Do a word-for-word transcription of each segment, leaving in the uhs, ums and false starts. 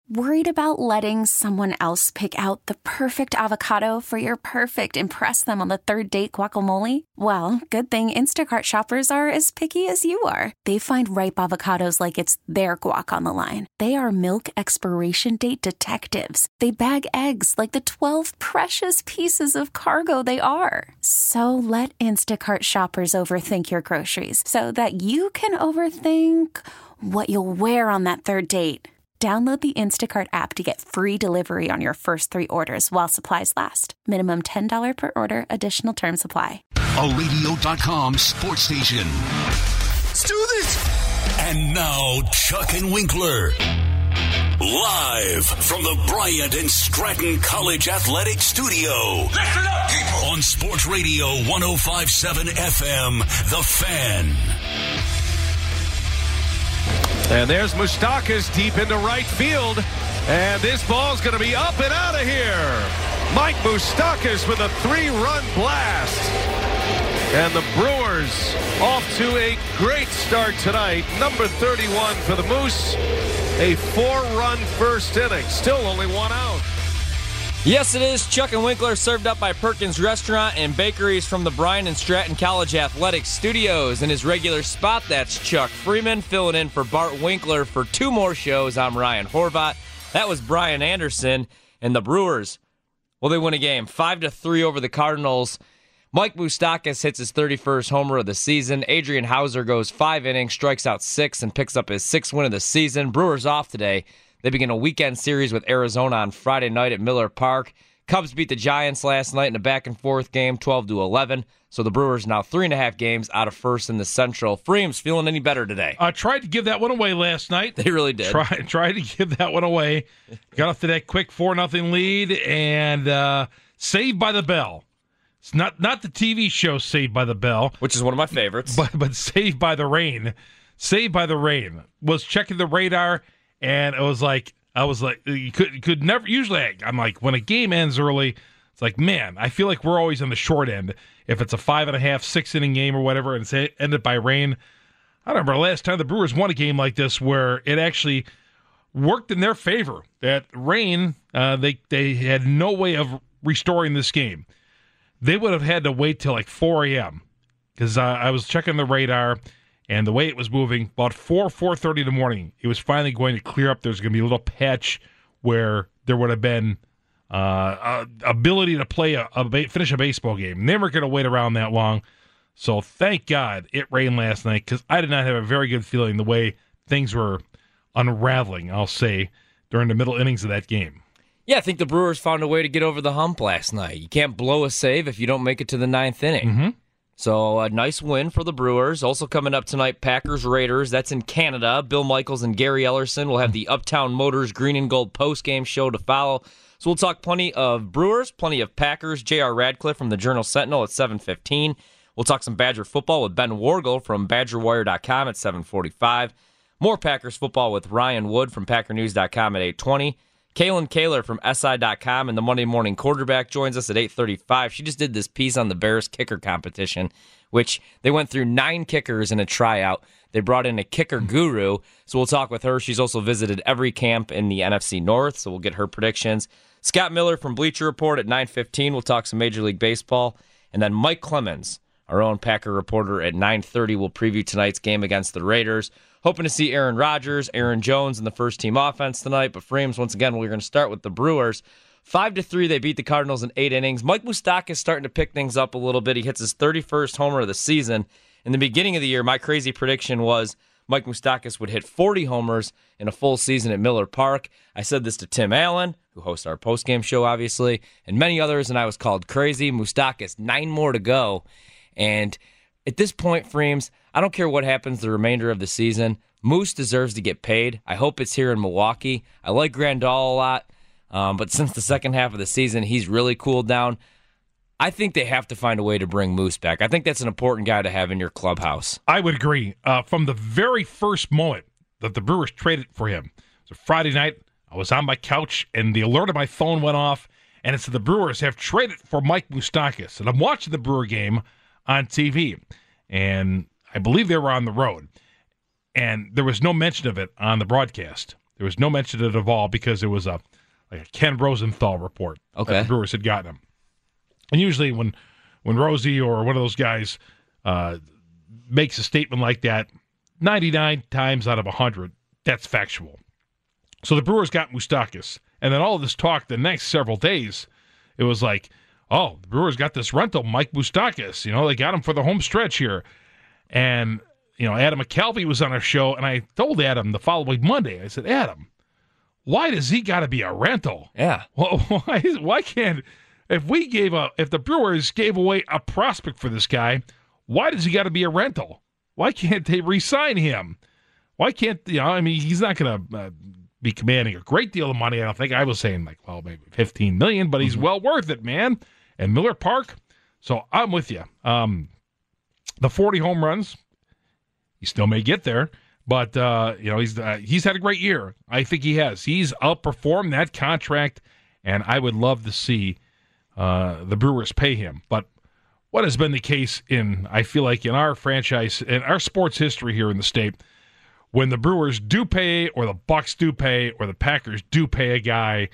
Worried about letting someone else pick out the perfect avocado for your perfect impress them on the third date guacamole? Well, good thing Instacart shoppers are as picky as you are. They find ripe avocados like it's their guac on the line. They are milk expiration date detectives. They bag eggs like the twelve precious pieces of cargo they are. So let Instacart shoppers overthink your groceries so that you can overthink what you'll wear on that third date. Download the Instacart app to get free delivery on your first three orders while supplies last. Minimum ten dollars per order. Additional terms apply. A radio dot com sports station. Let's do this! And now, Chuck and Winkler. Live from the Bryant and Stratton College Athletic Studio. Listen up, people! On Sports Radio one oh five point seven F M, The Fan. And there's Moustakas deep into right field. And this ball's going to be up and out of here. Mike Moustakas with a three-run blast. And the Brewers off to a great start tonight. Number thirty-one for the Moose. A four-run first inning. Still only one out. Yes, it is. Chuck and Winkler served up by Perkins Restaurant and Bakeries from the Bryant and Stratton College Athletic Studios. In his regular spot, that's Chuck Freeman filling in for Bart Winkler for two more shows. I'm Ryan Horvat. That was Brian Anderson. And the Brewers, well, they win a game five to three over the Cardinals. Mike Moustakas hits his thirty-first homer of the season. Adrian Hauser goes five innings, strikes out six, and picks up his sixth win of the season. Brewers off today. They begin a weekend series with Arizona on Friday night at Miller Park. Cubs beat the Giants last night in a back-and-forth game, twelve to eleven. So the Brewers now three and a half games out of first in the Central. Freems feeling any better today? I uh, tried to give that one away last night. They really did. Try, tried to give that one away. Got off to that quick four nothing lead, and uh, Saved by the Bell. It's not not the T V show Saved by the Bell, which is one of my favorites, but but Saved by the Rain. Saved by the Rain was checking the radar. And it was like, I was like, you could you could never, usually I'm like, when a game ends early, it's like, man, I feel like we're always on the short end. If it's a five and a half, six inning game or whatever, and it's ended by rain. I remember last time the Brewers won a game like this where it actually worked in their favor. That rain, uh, they, they had no way of restoring this game. They would have had to wait till like four a.m. because uh, I was checking the radar. And the way it was moving, about four, four thirty in the morning, it was finally going to clear up. There's going to be a little patch where there would have been uh, a ability to play a, a finish a baseball game. They weren't going to wait around that long. So thank God it rained last night because I did not have a very good feeling the way things were unraveling, I'll say, during the middle innings of that game. Yeah, I think the Brewers found a way to get over the hump last night. You can't blow a save if you don't make it to the ninth inning. Mm-hmm. So a nice win for the Brewers. Also coming up tonight, Packers-Raiders. That's in Canada. Bill Michaels and Gary Ellerson will have the Uptown Motors Green and Gold postgame show to follow. So we'll talk plenty of Brewers, plenty of Packers. J R. Radcliffe from the Journal-Sentinel at seven fifteen. We'll talk some Badger football with Ben Wargel from Badger Wire dot com at seven forty-five. More Packers football with Ryan Wood from Packer News dot com at eight twenty. Kaylin Kaler from S I dot com and the Monday Morning Quarterback joins us at eight thirty-five. She just did this piece on the Bears kicker competition, which they went through nine kickers in a tryout. They brought in a kicker guru, so we'll talk with her. She's also visited every camp in the N F C North, so we'll get her predictions. Scott Miller from Bleacher Report at nine fifteen. We'll talk some Major League Baseball. And then Mike Clemens, our own Packer reporter, at nine thirty. We'll preview tonight's game against the Raiders. Hoping to see Aaron Rodgers, Aaron Jones in the first-team offense tonight. But Frames, once again, we're going to start with the Brewers. Five to three, they beat the Cardinals in eight innings. Mike Moustakas is starting to pick things up a little bit. He hits his thirty-first homer of the season. In the beginning of the year, my crazy prediction was Mike Moustakas would hit forty homers in a full season at Miller Park. I said this to Tim Allen, who hosts our postgame show, obviously, and many others, and I was called crazy. Moustakas, nine more to go. And at this point, Frames, I don't care what happens the remainder of the season. Moose deserves to get paid. I hope it's here in Milwaukee. I like Grandal a lot, um, but since the second half of the season, he's really cooled down. I think they have to find a way to bring Moose back. I think that's an important guy to have in your clubhouse. I would agree. Uh, from the very first moment that the Brewers traded for him, it was a Friday night, I was on my couch, and the alert on my phone went off, and it said the Brewers have traded for Mike Moustakas. And I'm watching the Brewer game on T V, and I believe they were on the road. And there was no mention of it on the broadcast. There was no mention of Duvall because it was a like a Ken Rosenthal report. Okay. That the Brewers had gotten him. And usually when when Rosie or one of those guys uh, makes a statement like that, ninety-nine times out of one hundred, that's factual. So the Brewers got Moustakas. And then all of this talk the next several days, it was like, oh, the Brewers got this rental, Mike Moustakas. You know, they got him for the home stretch here. And, you know, Adam McCalvy was on our show, and I told Adam the following Monday, I said, Adam, why does he got to be a rental? Yeah. Well, why, why can't, if we gave a, if the Brewers gave away a prospect for this guy, why does he got to be a rental? Why can't they re-sign him? Why can't, you know, I mean, he's not going to uh, be commanding a great deal of money, I don't think. I was saying, like, well, maybe fifteen million dollars, but he's mm-hmm. well worth it, man. And Miller Park, so I'm with you. Um, the forty home runs, he still may get there. But, uh, you know, he's uh, he's had a great year. I think he has. He's outperformed that contract, and I would love to see uh, the Brewers pay him. But what has been the case in, I feel like, in our franchise, in our sports history here in the state, when the Brewers do pay or the Bucks do pay or the Packers do pay a guy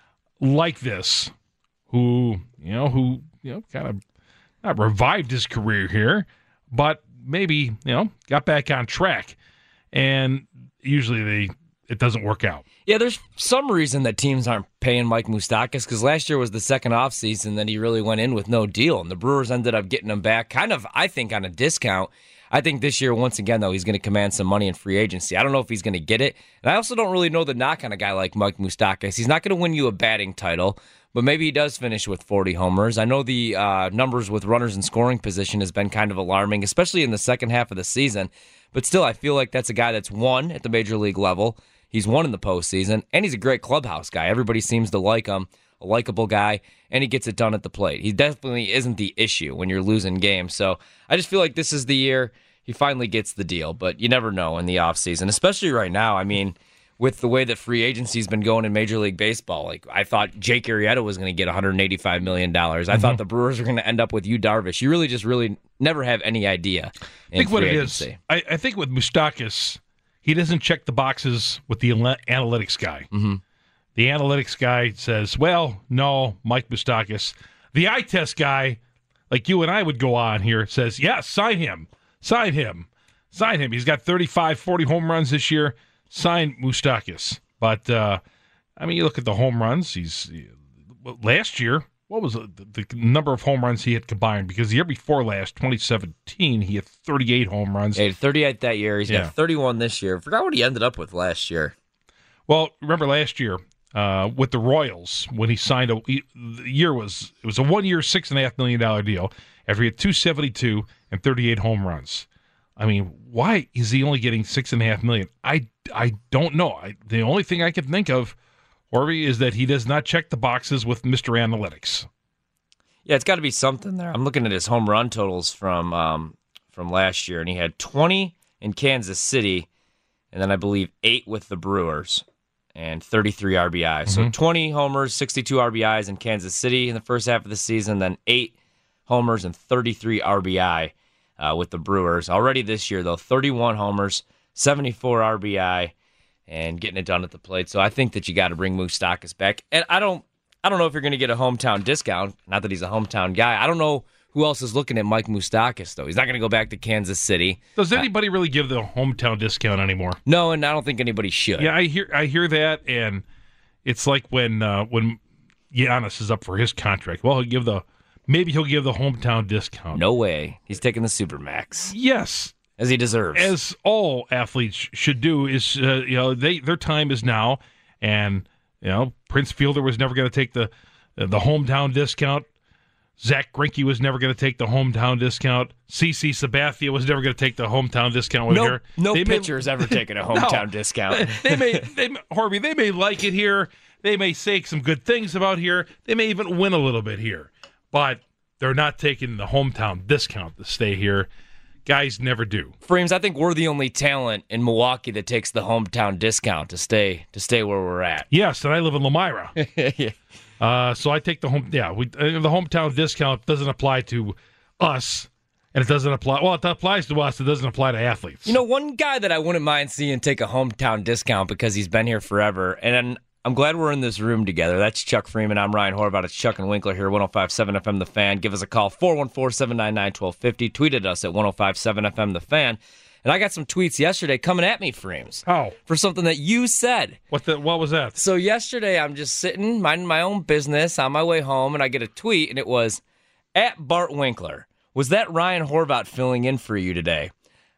like this who, you know, who, you know, kind of not revived his career here, but maybe, you know, got back on track. And usually they it doesn't work out. Yeah, there's some reason that teams aren't paying Mike Moustakas because last year was the second offseason that he really went in with no deal, and the Brewers ended up getting him back kind of, I think, on a discount. I think this year, once again, though, he's going to command some money in free agency. I don't know if he's going to get it, and I also don't really know the knock on a guy like Mike Moustakas. He's not going to win you a batting title, but maybe he does finish with forty homers. I know the uh, numbers with runners in scoring position has been kind of alarming, especially in the second half of the season. But still, I feel like that's a guy that's won at the major league level. He's won in the postseason, and he's a great clubhouse guy. Everybody seems to like him, a likable guy, and he gets it done at the plate. He definitely isn't the issue when you're losing games. So I just feel like this is the year he finally gets the deal, but you never know in the offseason, especially right now. I mean, with the way that free agency's been going in Major League Baseball, like I thought Jake Arrieta was going to get one hundred eighty-five million dollars. I mm-hmm. thought the Brewers were going to end up with Yu Darvish. You really just really never have any idea. I think what it agency. is, I, I think with Moustakas, he doesn't check the boxes with the analytics guy. Mm-hmm. The analytics guy says, well, no, Mike Moustakas. The eye test guy, like you and I would go on here, says, yeah, sign him. Sign him. Sign him. He's got thirty-five, forty home runs this year. Sign Moustakas. But, uh, I mean, you look at the home runs. He's last year, what was the, the number of home runs he had combined? Because the year before last, twenty seventeen, he had thirty-eight home runs. He had thirty-eight that year. He's yeah. got thirty-one this year. I forgot what he ended up with last year. Well, remember last year uh, with the Royals when he signed a he, the year was it was a one-year, six and a half million dollar deal. After he had two seventy-two and thirty-eight home runs. I mean, why is he only getting six and a half million? I, I don't know. I, the only thing I can think of, Horvey, is that he does not check the boxes with Mister Analytics. Yeah, it's got to be something there. I'm looking at his home run totals from um, from last year, and he had twenty in Kansas City, and then I believe eight with the Brewers, and thirty-three R B Is. Mm-hmm. So twenty homers, sixty-two R B Is in Kansas City in the first half of the season, then eight homers and thirty-three R B I uh, with the Brewers. Already this year, though, thirty-one homers, seventy-four R B I, and getting it done at the plate. So I think that you got to bring Moustakas back. And I don't I don't know if you're going to get a hometown discount. Not that he's a hometown guy. I don't know who else is looking at Mike Moustakas, though. He's not going to go back to Kansas City. Does anybody uh, really give the hometown discount anymore? No, and I don't think anybody should. Yeah, I hear I hear that, and it's like when uh, when Giannis is up for his contract. Well, he'll give the maybe he'll give the hometown discount. No way. He's taking the Supermax. Yes, as he deserves. As all athletes should do. Is uh, you know they their time is now, and you know Prince Fielder was never going to take the uh, the hometown discount. Zach Greinke was never going to take the hometown discount. CeCe Sabathia was never going to take the hometown discount with no, here. No they pitcher's may, ever taken a hometown no, discount. They may, they, Harvey, they may like it here. They may say some good things about here. They may even win a little bit here. But they're not taking the hometown discount to stay here. Guys never do. Frames, I think we're the only talent in Milwaukee that takes the hometown discount to stay to stay where we're at. Yes, and I live in Lomira. Yeah. Uh, so I take the home. Yeah, we, uh, the hometown discount doesn't apply to us And it doesn't apply. Well, it applies to us. It doesn't apply to athletes. You know, one guy that I wouldn't mind seeing take a hometown discount because he's been here forever, and I'm glad we're in this room together. That's Chuck Freeman. I'm Ryan Horvath. It's Chuck and Winkler here, one oh five point seven F M The Fan. Give us a call, four one four, seven nine nine, one two five zero. Tweet at us at one oh five point seven F M The Fan. And I got some tweets yesterday coming at me, Freems. How? For something that you said. What the? What was that? So yesterday, I'm just sitting, minding my own business on my way home, and I get a tweet, and it was, at Bart Winkler. Was that Ryan Horvath filling in for you today?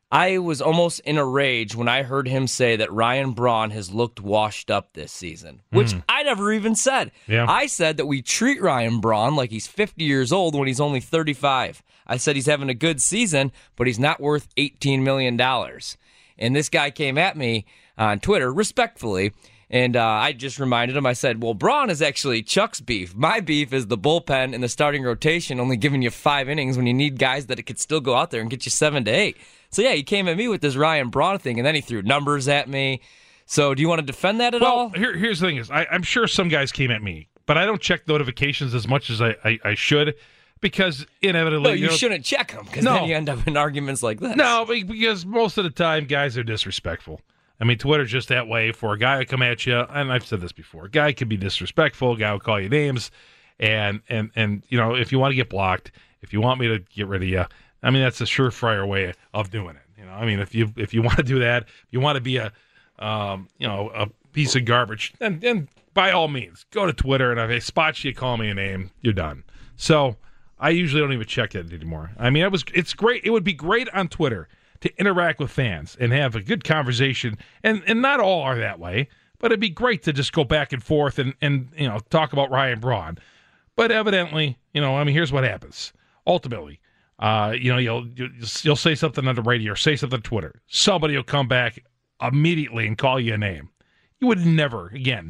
I was almost in a rage when I heard him say that Ryan Braun has looked washed up this season, which mm. I never even said. Yeah. I said that we treat Ryan Braun like he's fifty years old when he's only thirty-five. I said he's having a good season, but he's not worth eighteen million dollars. And this guy came at me on Twitter, respectfully, and uh, I just reminded him, I said, well, Braun is actually Chuck's beef. My beef is the bullpen and the starting rotation only giving you five innings when you need guys that it could still go out there and get you seven to eight. So, yeah, he came at me with this Ryan Braun thing, and then he threw numbers at me. So do you want to defend that at well, all? Well, here, here's the thing is, I, I'm sure some guys came at me, but I don't check notifications as much as I, I, I should because inevitably... No, you, you know, shouldn't check them because no. then you end up in arguments like this. No, because most of the time, guys are disrespectful. I mean, Twitter's just that way for a guy to come at you, and I've said this before, a guy could be disrespectful, a guy will call you names, and, and, and you know, if you want to get blocked, if you want me to get rid of you, I mean, that's a surefire way of doing it. You know, I mean, if you if you want to do that, if you want to be a, um, you know, a piece of garbage, then, then by all means, go to Twitter, and if I spot you, call me a name, you're done. So I usually don't even check it anymore. I mean, it was it's great. It would be great on Twitter to interact with fans and have a good conversation, and, and not all are that way, but it'd be great to just go back and forth and, and you know talk about Ryan Braun. But evidently, you know, I mean, here's what happens. Ultimately, uh, you know, you'll, you'll you'll say something on the radio or say something on Twitter. Somebody will come back immediately and call you a name. You would never, again,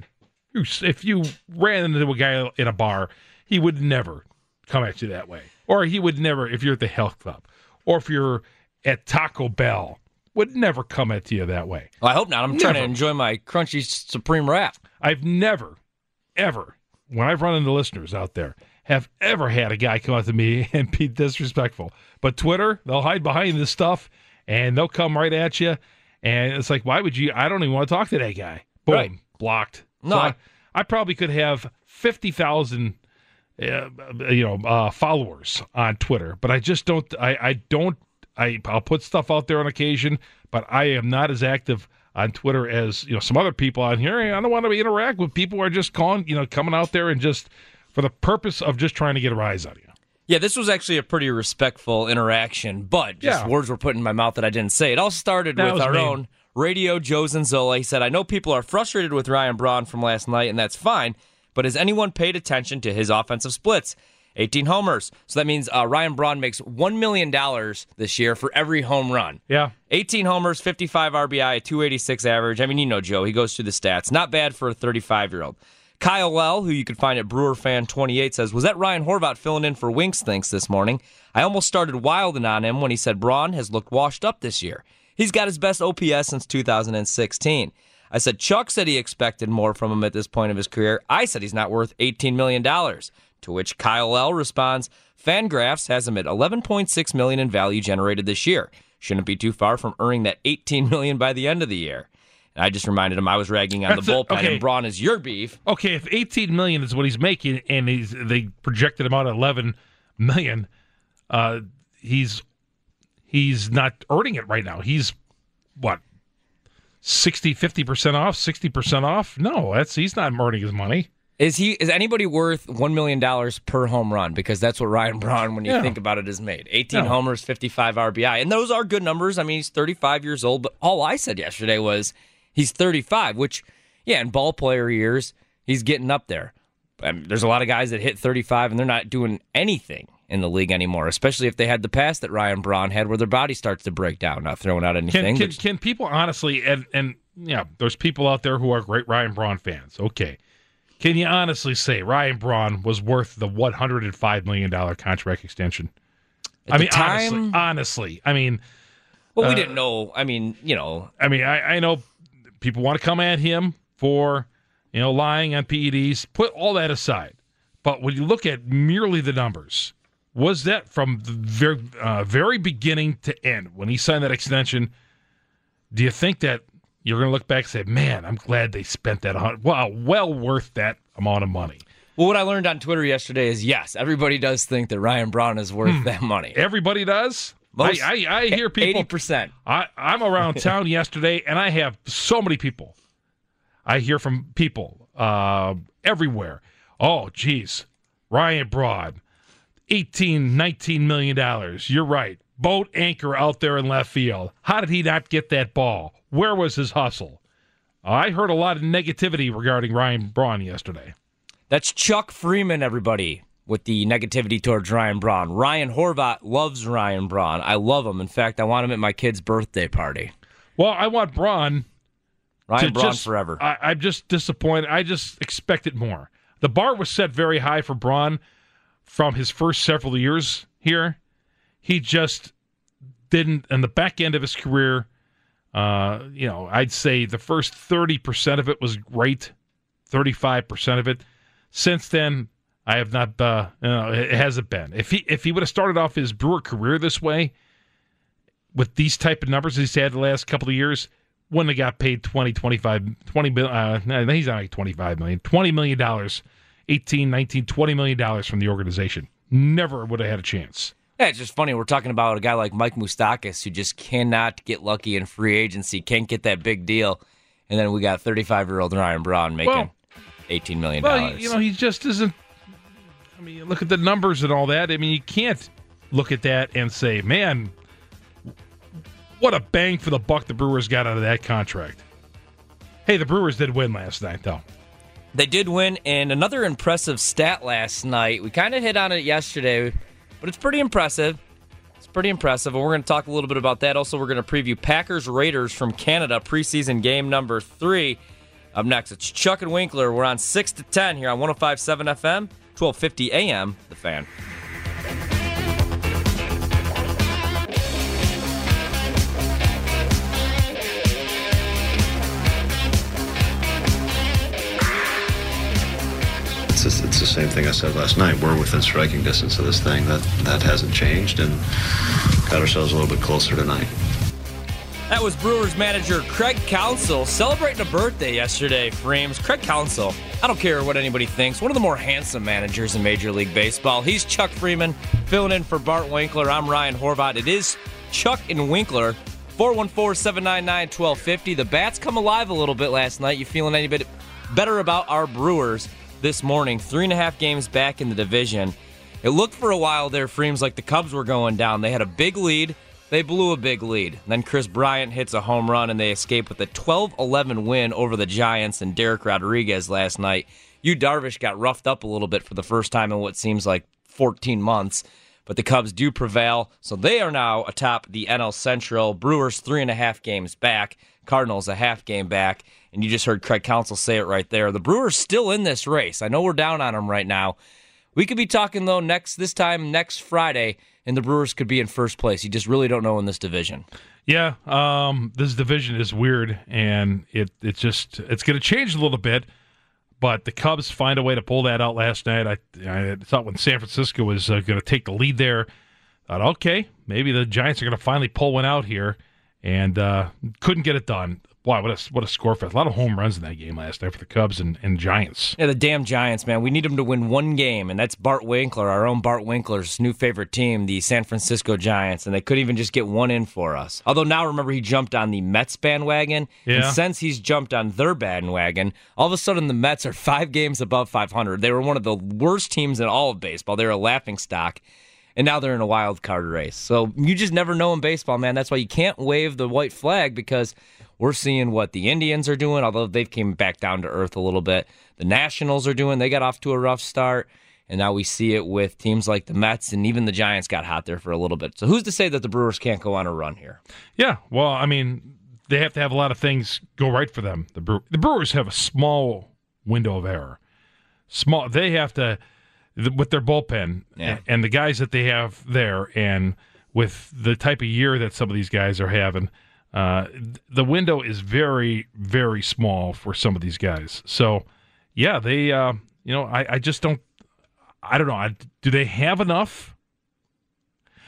if you ran into a guy in a bar, he would never come at you that way. Or he would never, if you're at the health club, or if you're at Taco Bell, would never come at you that way. Well, I hope not. I'm never. trying to enjoy my crunchy Supreme wrap. I've never, ever, when I've run into listeners out there, have ever had a guy come up to me and be disrespectful. But Twitter, they'll hide behind this stuff, and they'll come right at you. And it's like, why would you? I don't even want to talk to that guy. Boom, right. Blocked. No, so I, I, I probably could have fifty thousand uh, you know, uh, followers on Twitter, but I just don't, I, I don't, I, I'll put stuff out there on occasion, but I am not as active on Twitter as, you know, some other people on here. I don't want to interact with people who are just calling, you know, coming out there and just for the purpose of just trying to get a rise out of you. Yeah, this was actually a pretty respectful interaction, but just yeah. words were put in my mouth that I didn't say. It all started that with our mean. own Radio Joe Zanzola. He said, I know people are frustrated with Ryan Braun from last night, and that's fine, but has anyone paid attention to his offensive splits? eighteen homers. So that means uh, Ryan Braun makes one million dollars this year for every home run. Yeah. eighteen homers, fifty-five R B I, a two eighty-six average. I mean, you know Joe. He goes through the stats. Not bad for a thirty-five-year-old. Kyle Well, who you can find at Brewer Fan twenty-eight, says, was that Ryan Horvath filling in for Winks Thinks this morning? I almost started wilding on him when he said Braun has looked washed up this year. He's got his best O P S since two thousand sixteen. I said Chuck said he expected more from him at this point of his career. I said he's not worth eighteen million dollars. To which Kyle L. responds, Fangraphs has him at eleven point six million dollars in value generated this year. Shouldn't be too far from earning that eighteen million dollars by the end of the year. And I just reminded him I was ragging on That's the a, bullpen, okay. and Braun is your beef. Okay, if eighteen million dollars is what he's making, and he's they projected him out at eleven million dollars, uh, he's he's not earning it right now. He's what? sixty, fifty percent off, sixty percent off? No, that's he's not earning his money. Is he? Is anybody worth one million dollars per home run? Because that's what Ryan Braun, when you Yeah. think about it, has made. eighteen Yeah. homers, fifty-five R B I. And those are good numbers. I mean, he's thirty-five years old, but all I said yesterday was he's thirty-five, which, yeah, in ball player years, he's getting up there. I mean, there's a lot of guys that hit thirty-five, and they're not doing anything in the league anymore, especially if they had the pass that Ryan Braun had where their body starts to break down, not throwing out anything. Can, can, can people honestly, and, and yeah, there's people out there who are great Ryan Braun fans. Okay. Can you honestly say Ryan Braun was worth the one hundred five million dollars contract extension? At I the mean, time, honestly, honestly, I mean, well, we uh, didn't know. I mean, you know, I mean, I, I know people want to come at him for, you know, lying on P E Ds. Put all that aside. But when you look at merely the numbers, was that from the very, uh, very beginning to end, when he signed that extension, do you think that you're going to look back and say, man, I'm glad they spent that? Wow, well worth that amount of money. Well, what I learned on Twitter yesterday is, yes, everybody does think that Ryan Braun is worth hmm. that money. Everybody does? Most, I, I, I hear people. eighty percent. I, I'm around town yesterday, and I have so many people. I hear from people uh, everywhere. Oh, geez, Ryan Braun, eighteen, nineteen million dollars. You're right. Boat anchor out there in left field. How did he not get that ball? Where was his hustle? I heard a lot of negativity regarding Ryan Braun yesterday. That's Chuck Freeman, everybody, with the negativity towards Ryan Braun. Ryan Horvat loves Ryan Braun. I love him. In fact, I want him at my kid's birthday party. Well, I want Braun. Ryan Braun just, forever. I, I'm just disappointed. I just expected more. The bar was set very high for Braun from his first several years here. He just didn't, in the back end of his career, uh, you know, I'd say the first thirty percent of it was great, thirty-five percent of it. Since then, I have not, uh, you know, it hasn't been. If he if he would have started off his Brewer career this way, with these type of numbers he's had the last couple of years, wouldn't have got paid twenty, twenty-five, twenty, uh, no, he's not like twenty-five million dollars, twenty million dollars, eighteen, nineteen, twenty million dollars from the organization. Never would have had a chance. Yeah, it's just funny. We're talking about a guy like Mike Moustakas who just cannot get lucky in free agency, can't get that big deal. And then we got thirty-five-year-old Ryan Braun making well, eighteen million dollars. Well, you know, he just isn't. I mean, look at the numbers and all that. I mean, you can't look at that and say, man, what a bang for the buck the Brewers got out of that contract. Hey, the Brewers did win last night, though. They did win, and another impressive stat last night. We kind of hit on it yesterday, but it's pretty impressive. It's pretty impressive, and we're going to talk a little bit about that. Also, we're going to preview Packers-Raiders from Canada, preseason game number three. Up next, it's Chuck and Winkler. We're on six to ten here on one oh five point seven F M, twelve fifty A M, The Fan. It's, just, it's the same thing I said last night. We're within striking distance of this thing. That that hasn't changed, and got ourselves a little bit closer tonight. That was Brewers manager Craig Counsell celebrating a birthday yesterday, Frames. Craig Counsell, I don't care what anybody thinks, one of the more handsome managers in Major League Baseball. He's Chuck Freeman, filling in for Bart Winkler. I'm Ryan Horvat. It is Chuck and Winkler. four one four, seven nine nine, one two five zero. The bats come alive a little bit last night. You feeling any bit better about our Brewers this morning? Three and a half games back in the division. It looked for a while there, Freems, like the Cubs were going down. They had a big lead. They blew a big lead. Then Chris Bryant hits a home run, and they escape with a twelve eleven win over the Giants and Derek Rodriguez last night. Yu Darvish got roughed up a little bit for the first time in what seems like fourteen months, but the Cubs do prevail, so they are now atop the N L Central. Brewers three and a half games back. Cardinals a half game back, and you just heard Craig Counsell say it right there. The Brewers still in this race. I know we're down on them right now. We could be talking, though, next this time next Friday, and the Brewers could be in first place. You just really don't know in this division. Yeah, um, this division is weird, and it it just it's going to change a little bit. But the Cubs find a way to pull that out last night. I, I thought when San Francisco was uh, going to take the lead there, I thought, okay, maybe the Giants are going to finally pull one out here, and uh, couldn't get it done. Wow, what a, what a score fest. A lot of home runs in that game last night for the Cubs and, and Giants. Yeah, the damn Giants, man. We need them to win one game, and that's Bart Winkler, our own Bart Winkler's new favorite team, the San Francisco Giants, and they couldn't even just get one in for us. Although now, remember, he jumped on the Mets bandwagon, yeah. and since he's jumped on their bandwagon, all of a sudden the Mets are five games above five hundred. They were one of the worst teams in all of baseball. They were a laughingstock. And now they're in a wild card race. So you just never know in baseball, man. That's why you can't wave the white flag, because we're seeing what the Indians are doing, although they've came back down to earth a little bit. The Nationals are doing. They got off to a rough start. And now we see it with teams like the Mets, and even the Giants got hot there for a little bit. So who's to say that the Brewers can't go on a run here? Yeah, well, I mean, they have to have a lot of things go right for them. The, Bre- the Brewers have a small window of error. Small. They have to... with their bullpen yeah. and the guys that they have there, and with the type of year that some of these guys are having, uh, the window is very, very small for some of these guys. So, yeah, they, uh, you know, I, I just don't, I don't know. I, do they have enough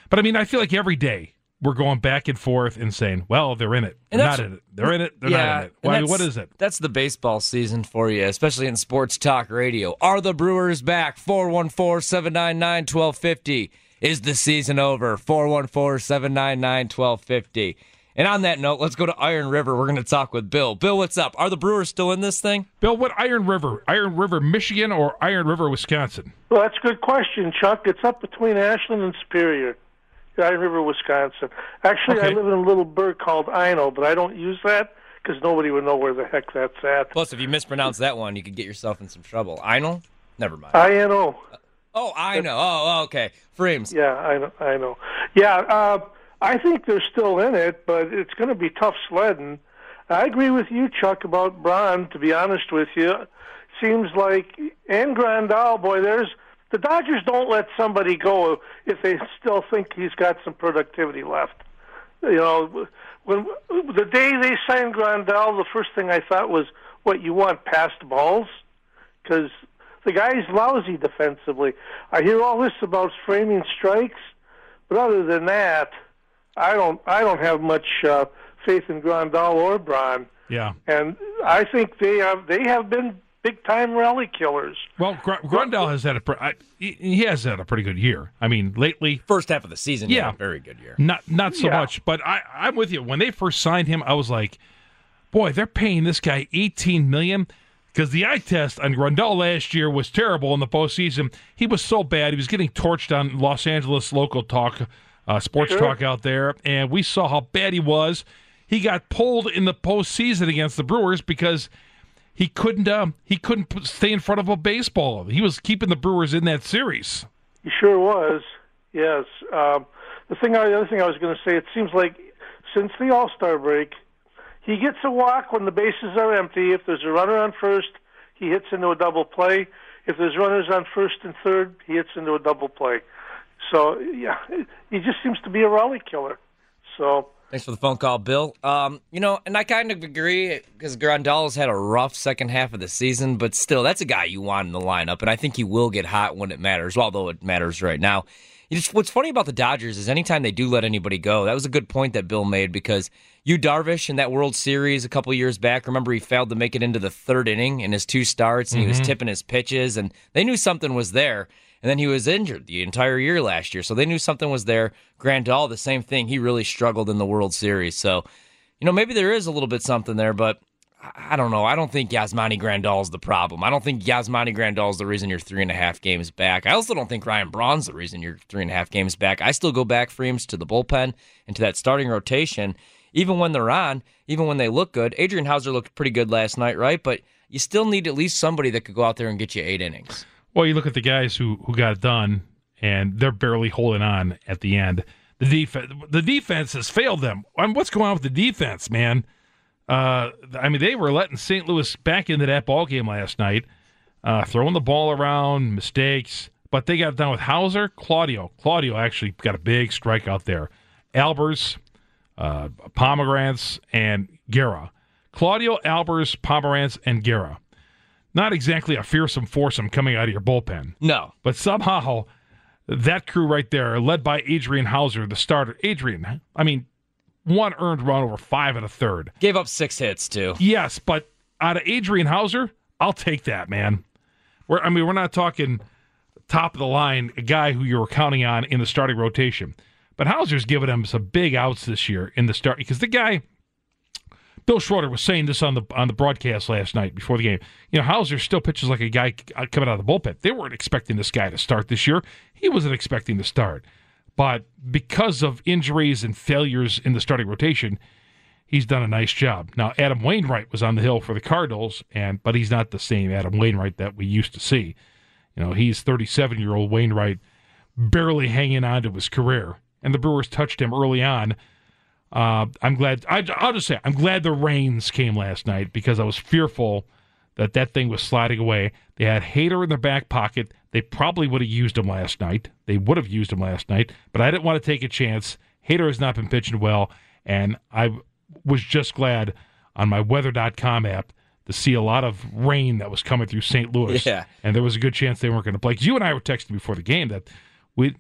But I mean, I feel like every day we're going back and forth and saying, well, they're in it. They're not in it. They're in it. They're yeah, not in it. Well, I mean, what is it? That's the baseball season for you, especially in sports talk radio. Are the Brewers back? four one four, seven nine nine, one two five zero. Is the season over? four one four, seven nine nine, one two five zero. And on that note, let's go to Iron River. We're going to talk with Bill. Bill, what's up? Are the Brewers still in this thing? Bill, what Iron River? Iron River, Michigan, or Iron River, Wisconsin? Well, that's a good question, Chuck. It's up between Ashland and Superior, Iron River, Wisconsin. Actually, Okay. I live in a little burg called Ino, but I don't use that because nobody would know where the heck that's at. Plus, if you mispronounce that one, you could get yourself in some trouble. Einl? Never mind. I N O. Oh, I know. Oh, okay. Frames. Yeah, I know. I know. Yeah, uh, I think they're still in it, but it's going to be tough sledding. I agree with you, Chuck, about Braun, to be honest with you. Seems like, and Grandal, boy, there's, the Dodgers don't let somebody go if they still think he's got some productivity left. You know, when the day they signed Grandal, the first thing I thought was, what, you want passed balls? Because the guy's lousy defensively. I hear all this about framing strikes, but other than that, I don't. I don't have much uh, faith in Grandal or Braun. Yeah. And I think they have. They have been big time rally killers. Well, Gr- Grandal has had a. Pre- I, he he has had a pretty good year. I mean, lately, First half of the season, Yeah. yeah, very good year. not not so Yeah. much. But I I'm with you. When they first signed him, I was like, boy, they're paying this guy eighteen million dollars. Because the eye test on Grandal last year was terrible in the postseason. He was so bad. He was getting torched on Los Angeles local talk, uh, sports Sure. talk out there, and we saw how bad he was. He got pulled in the postseason against the Brewers because he couldn't um, he couldn't put, stay in front of a baseball. He was keeping the Brewers in that series. He sure was. Yes. Um, the thing. The other thing I was going to say. It seems like since the All-Star break, he gets a walk when the bases are empty. If there's a runner on first, he hits into a double play. If there's runners on first and third, he hits into a double play. So, yeah, he just seems to be a rally killer. So, Thanks for the phone call, Bill. Um, you know, and I kind of agree because Grandal's had a rough second half of the season, but still, that's a guy you want in the lineup, and I think he will get hot when it matters, although it matters right now. You just, what's funny about the Dodgers is anytime they do let anybody go, that was a good point that Bill made because Yu Darvish in that World Series a couple years back, remember he failed to make it into the third inning in his two starts, and mm-hmm. he was tipping his pitches, and they knew something was there. And then he was injured the entire year last year, so they knew something was there. Grandal, the same thing. He really struggled in the World Series. So, you know, maybe there is a little bit something there, but I don't know. I don't think Yasmani Grandal's the problem. I don't think Yasmani Grandal's the reason you're three and a half games back. I also don't think Ryan Braun's the reason you're three and a half games back. I still go back, Freems, to the bullpen and to that starting rotation. Even when they're on, even when they look good. Adrian Hauser looked pretty good last night, right? But you still need at least somebody that could go out there and get you eight innings. Well, you look at the guys who, who got it done, and they're barely holding on at the end. The defense, the defense has failed them. I mean, what's going on with the defense, man? Uh, I mean, they were letting Saint Louis back into that ball game last night, uh, throwing the ball around, mistakes. But they got it done with Hauser, Claudio. Claudio actually got a big strikeout there. Albers, uh, Pomegrants, and Guerra. Claudio, Albers, Pomegrants, and Guerra. Not exactly a fearsome foursome coming out of your bullpen. No. But somehow, that crew right there, led by Adrian Hauser, the starter. Adrian, I mean, one earned run over five and a third. Gave up six hits, too. Yes, but out of Adrian Hauser, I'll take that, man. We're, I mean, we're not talking top of the line, a guy who you were counting on in the starting rotation. But Hauser's given him some big outs this year in the start because the guy, Bill Schroeder was saying this on the on the broadcast last night before the game. You know, Hauser still pitches like a guy coming out of the bullpen. They weren't expecting this guy to start this year. He wasn't expecting to start. But because of injuries and failures in the starting rotation, he's done a nice job. Now, Adam Wainwright was on the hill for the Cardinals, and but he's not the same Adam Wainwright that we used to see. You know, he's thirty-seven-year-old Wainwright barely hanging on to his career. And the Brewers touched him early on. Uh, I'm glad. I, I'll just say I'm glad the rains came last night because I was fearful that that thing was sliding away. They had Hader in their back pocket. They probably would have used him last night. They would have used him last night, but I didn't want to take a chance. Hader has not been pitching well, and I was just glad on my weather dot com app to see a lot of rain that was coming through Saint Louis. Yeah. And there was a good chance they weren't going to play. Because you and I were texting before the game that we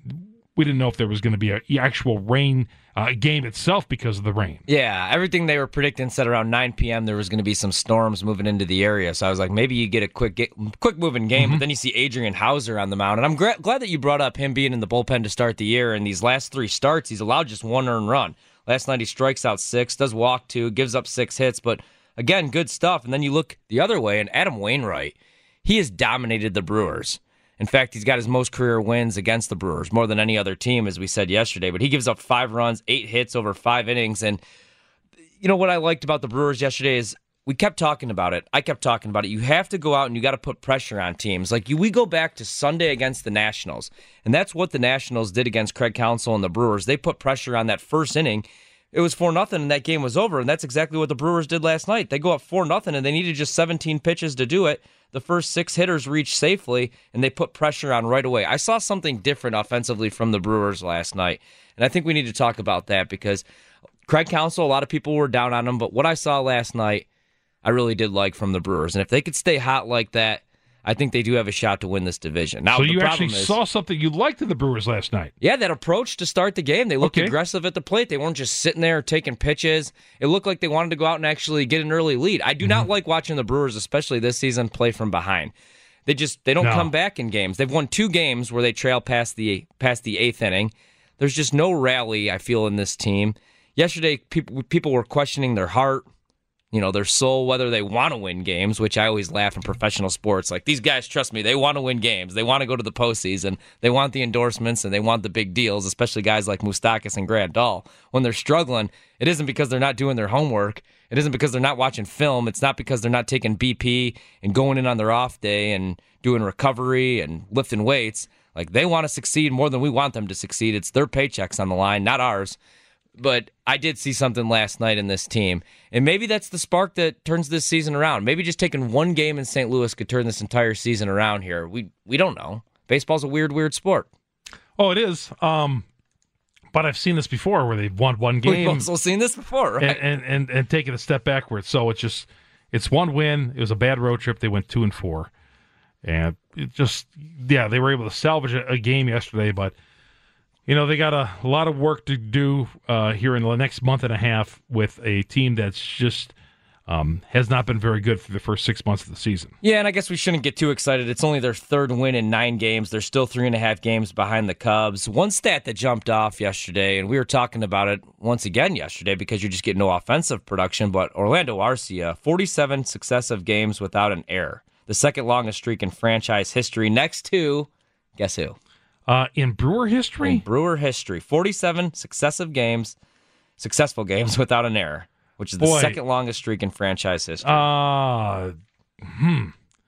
we didn't know if there was going to be a actual rain uh, game itself because of the rain. Yeah, everything they were predicting said around nine p.m. there was going to be some storms moving into the area. So I was like, maybe you get a quick get, quick moving game, mm-hmm. but then you see Adrian Hauser on the mound. And I'm gra- glad that you brought up him being in the bullpen to start the year. And these last three starts, he's allowed just one earned run. Last night he strikes out six, does walk two, gives up six hits. But again, good stuff. And then you look the other way, and Adam Wainwright, he has dominated the Brewers. In fact, he's got his most career wins against the Brewers, more than any other team, as we said yesterday. But he gives up five runs, eight hits over five innings. And, you know, what I liked about the Brewers yesterday is we kept talking about it. I kept talking about it. You have to go out and you got to put pressure on teams. Like, you, we go back to Sunday against the Nationals, and that's what the Nationals did against Craig Counsell and the Brewers. They put pressure on that first inning. It was four nothing, and that game was over, and that's exactly what the Brewers did last night. They go up four nothing, and they needed just seventeen pitches to do it. The first six hitters reached safely, and they put pressure on right away. I saw something different offensively from the Brewers last night, and I think we need to talk about that because Craig Counsell, a lot of people were down on him, but what I saw last night, I really did like from the Brewers. And if they could stay hot like that, I think they do have a shot to win this division. Now, so the you problem actually is, saw something you liked in the Brewers last night. Yeah, that approach to start the game. They looked okay. aggressive at the plate. They weren't just sitting there taking pitches. It looked like they wanted to go out and actually get an early lead. I do mm-hmm. not like watching the Brewers, especially this season, play from behind. They just they don't no. come back in games. They've won two games where they trail past the past the eighth inning. There's just no rally, I feel, in this team. Yesterday, people people were questioning their heart, you know, their soul, whether they want to win games, which I always laugh in professional sports. Like, these guys, trust me, they want to win games. They want to go to the postseason. They want the endorsements, and they want the big deals, especially guys like Moustakas and Grandal. When they're struggling, it isn't because they're not doing their homework. It isn't because they're not watching film. It's not because they're not taking B P and going in on their off day and doing recovery and lifting weights. Like, they want to succeed more than we want them to succeed. It's their paychecks on the line, not ours. But I did see something last night in this team, and maybe that's the spark that turns this season around. Maybe just taking one game in Saint Louis could turn this entire season around here. We we don't know. Baseball's a weird, weird sport. Oh, it is. Um, but I've seen this before where they've won one game. We've also seen this before, right? And, and, and, and taken a step backwards. So it's just, it's one win. It was a bad road trip. They went two and four. And it just, yeah, they were able to salvage a, a game yesterday, but you know, they got a, a lot of work to do uh, here in the next month and a half with a team that's just um, has not been very good for the first six months of the season. Yeah, and I guess we shouldn't get too excited. It's only their third win in nine games. They're still three and a half games behind the Cubs. One stat that jumped off yesterday, and we were talking about it once again yesterday because you just get no offensive production, but Orlando Arcia, forty-seven successive games without an error. The second longest streak in franchise history, next to, guess who? Uh, in Brewer history? In Brewer history. forty-seven successive games, successful games without an error, which is the Boy. second longest streak in franchise history. Uh, hmm.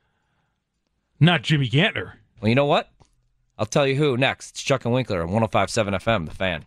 Not Jimmy Gantner. Well, you know what? I'll tell you who next. It's Chuck and Winkler on one oh five point seven F M, The Fan.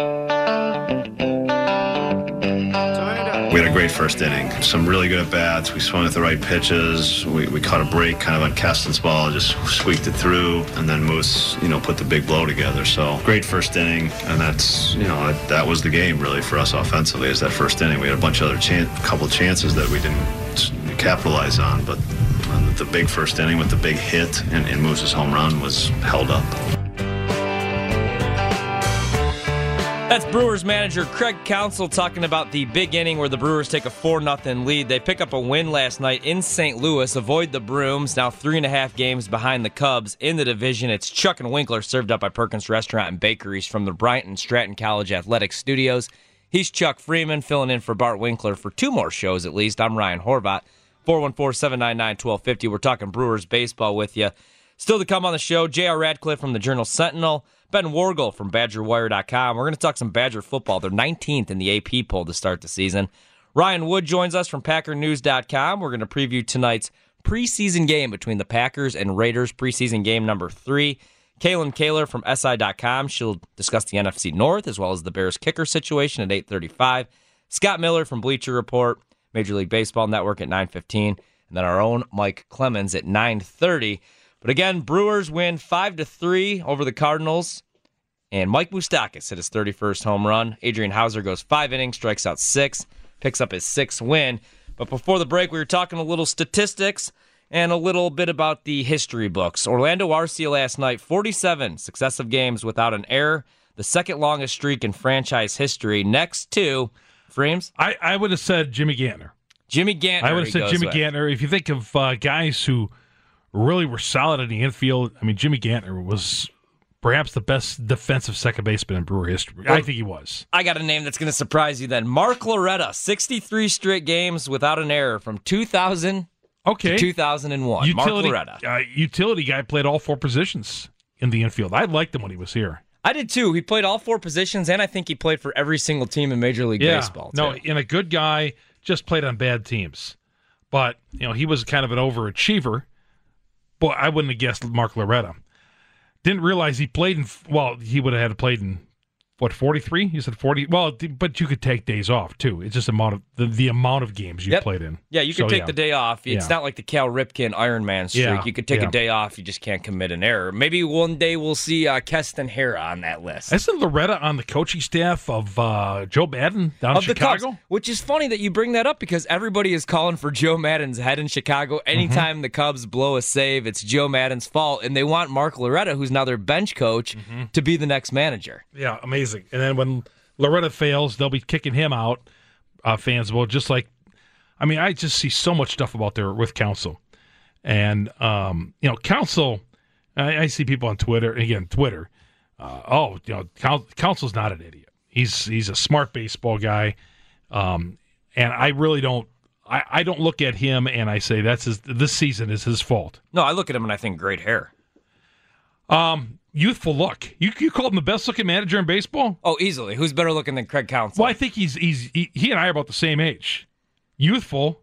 We had a great first inning. Some really good at-bats. We swung at the right pitches. We, we caught a break kind of on Keston's ball, just squeaked it through, and then Moose, you know, put the big blow together. So great first inning, and that's, you know, that, that was the game really for us offensively is that first inning. We had a bunch of other chan- couple of chances that we didn't capitalize on, but the big first inning with the big hit and, and Moose's home run was held up. That's Brewers manager Craig Counsell talking about the big inning where the Brewers take a four nothing lead. They pick up a win last night in Saint Louis, avoid the Brooms, now three and a half games behind the Cubs in the division. It's Chuck and Winkler, served up by Perkins Restaurant and Bakeries from the Bryant and Stratton College Athletics Studios. He's Chuck Freeman, filling in for Bart Winkler for two more shows at least. I'm Ryan Horvat, four one four, seven nine nine, one two five zero. We're talking Brewers baseball with you. Still to come on the show, J R. Radcliffe from the Journal Sentinel, Ben Wargel from Badger Wire dot com. We're going to talk some Badger football. They're nineteenth in the A P poll to start the season. Ryan Wood joins us from Packer News dot com. We're going to preview tonight's preseason game between the Packers and Raiders, preseason game number three. Kaylin Kaler from S I dot com. She'll discuss the N F C North as well as the Bears kicker situation at eight thirty-five. Scott Miller from Bleacher Report, Major League Baseball Network at nine fifteen. And then our own Mike Clemens at nine thirty. But again, Brewers win five to three over the Cardinals. And Mike Moustakas hit his thirty-first home run. Adrian Hauser goes five innings, strikes out six, picks up his sixth win. But before the break, we were talking a little statistics. and a little bit about the history books. Orlando Arcia last night, forty-seven successive games without an error, the second longest streak in franchise history. Next to, Freems? I, I would have said Jimmy Gantner. Jimmy Gantner. I would have said Jimmy with. Gantner. If you think of uh, guys who really were solid in the infield, I mean, Jimmy Gantner was perhaps the best defensive second baseman in Brewer history. Well, I think he was. I got a name that's going to surprise you then. Mark Loretta, sixty-three straight games without an error from two thousand okay. to two thousand one. Utility, Mark Loretta. Uh, utility guy, played all four positions in the infield. I liked him when he was here. I did too. He played all four positions, and I think he played for every single team in Major League yeah. Baseball. No, too. and a good guy, just played on bad teams. But, you know, he was kind of an overachiever. Boy, I wouldn't have guessed Mark Loretta. Didn't realize he played in, well, he would have had to played in, what, forty-three? You said forty? Well, but you could take days off, too. It's just amount of, the, the amount of games you yep. played in. Yeah, you could so, take yeah. the day off. It's yeah. not like the Cal Ripken Ironman streak. Yeah. You could take yeah. a day off. You just can't commit an error. Maybe one day we'll see uh, Keston Hera on that list. Isn't Loretta on the coaching staff of uh, Joe Madden down of in Chicago? The Cubs, which is funny that you bring that up because everybody is calling for Joe Madden's head in Chicago. Anytime mm-hmm. the Cubs blow a save, it's Joe Madden's fault, and they want Mark Loretta, who's now their bench coach, mm-hmm. to be the next manager. Yeah, amazing. And then when Loretta fails, they'll be kicking him out. Uh, fans will just like, I mean, I just see so much stuff about there with Counsell, and um, you know, Counsell. I, I see people on Twitter again, Twitter. Uh, oh, you know, Counsell's not an idiot. He's he's a smart baseball guy, um, and I really don't. I, I don't look at him and I say that's his. This season is his fault. No, I look at him and I think great hair. Um. Youthful look. You you called him the best looking manager in baseball? Oh, easily. Who's better looking than Craig Counsell? Well, I think he's he's he, he and I are about the same age. Youthful.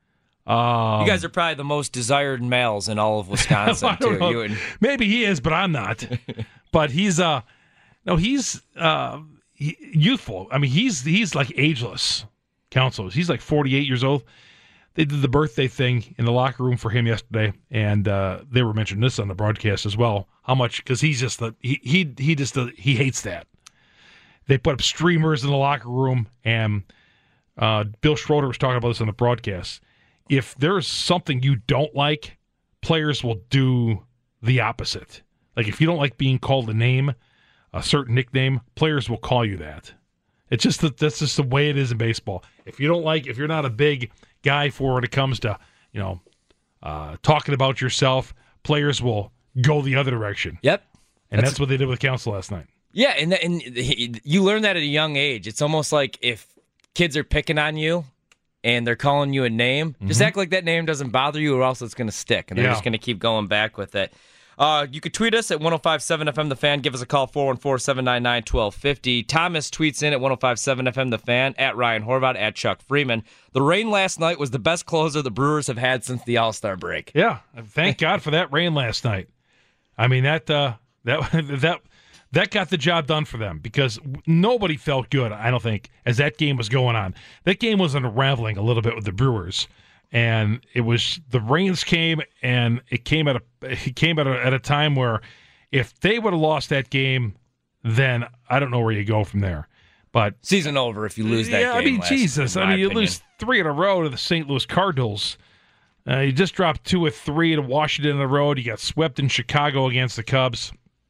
Um, you guys are probably the most desired males in all of Wisconsin too. You and... Maybe he is, but I'm not. But he's uh no, he's uh he, youthful. I mean, he's he's like ageless. Counsell. He's like forty-eight years old. They did the birthday thing in the locker room for him yesterday, and uh, they were mentioning this on the broadcast as well. How much? Because he's just the he he he just uh, he hates that. They put up streamers in the locker room, and uh, Bill Schroeder was talking about this on the broadcast. If there's something you don't like, players will do the opposite. Like if you don't like being called a name, a certain nickname, players will call you that. It's just that that's just the way it is in baseball. If you don't like, if you're not a big guy for when it comes to, you know, uh, talking about yourself, players will go the other direction. Yep. And that's, that's what they did with Counsell last night. Yeah, and, and he, you learn that at a young age. It's almost like if kids are picking on you and they're calling you a name, mm-hmm. just act like that name doesn't bother you or else it's going to stick, and they're yeah. just going to keep going back with it. Uh, you could tweet us at ten fifty-seven F M The Fan. Give us a call, four one four, seven nine nine, one two five zero. Thomas tweets in at ten fifty-seven F M The Fan, at Ryan Horvath, at Chuck Freeman. The rain last night was the best closer the Brewers have had since the All-Star break. Yeah, thank God for that rain last night. I mean, that uh, that that that got the job done for them because nobody felt good, I don't think, as that game was going on. That game was unraveling a little bit with the Brewers. And it was the rains came, and it came at a it came at a, at a time where, if they would have lost that game, then I don't know where you go from there. But season over if you lose that yeah, game. I mean, last, Jesus, I mean, you lose three in a row to the Saint Louis Cardinals. Uh, you just dropped two or three to Washington in a row. You got swept in Chicago against the Cubs.